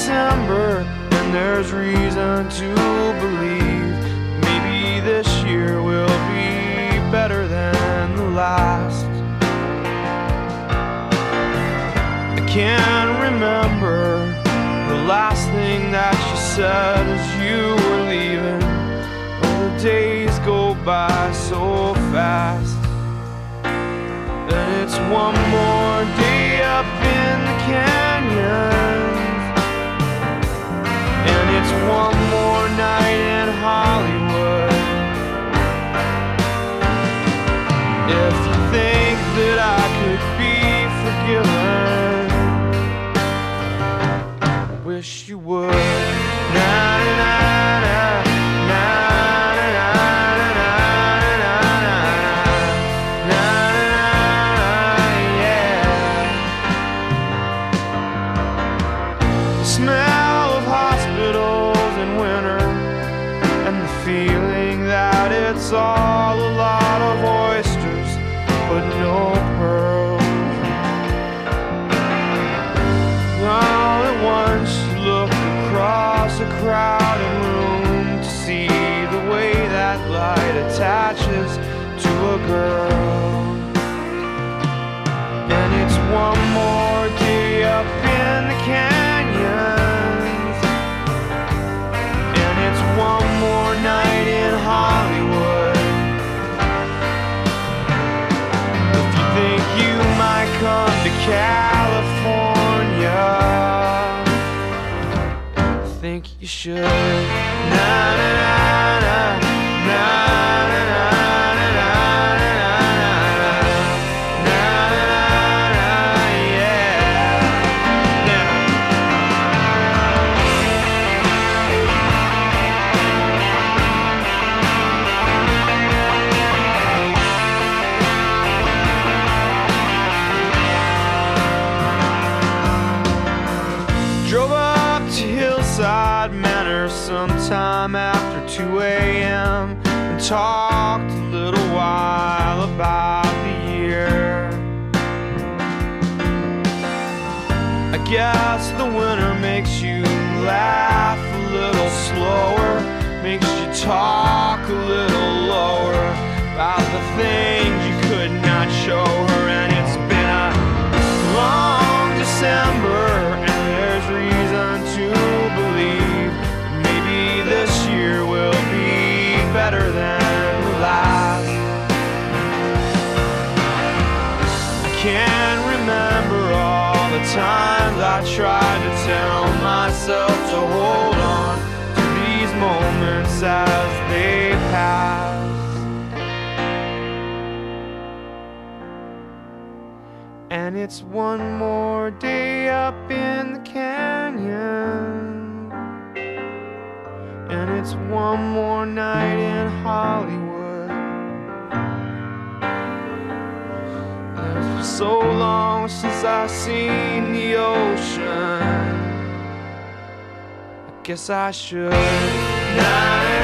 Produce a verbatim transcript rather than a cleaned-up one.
December, and there's reason to believe maybe this year will be better than the last. I can't remember the last thing that you said as you were leaving. Oh, the days go by so fast, and it's one more day up in the canyons, and it's one more night in Hollywood. If you think that I could be forgiven, wish you would. Na, na, na, na, na, na, na, na, na, na, yeah. The smell of hospitals in winter, and the feeling that it's all a lot of oysters but no pearls. All at once you look across a crowded room to see the way that light attaches to a girl. And it's one more day up in the canyons, and it's one more night in Hollywood. If you think you might come to California, I think you should. Na na na na na na na na na na na, yeah. Drove up to Hillside Manor sometime after two a.m. and talked a little while about the year. I guess the winter makes you laugh a little slower, makes you talk a little lower about the things you could not show her. And it's been a long December, and there's reason to believe maybe this year will be better than the last. I can't remember all the times I tried to tell myself to hold on to these moments as they pass. And it's one more day up in the canyon, and it's one more night in Hollywood. And it's been so long since I've seen the ocean, I guess I should.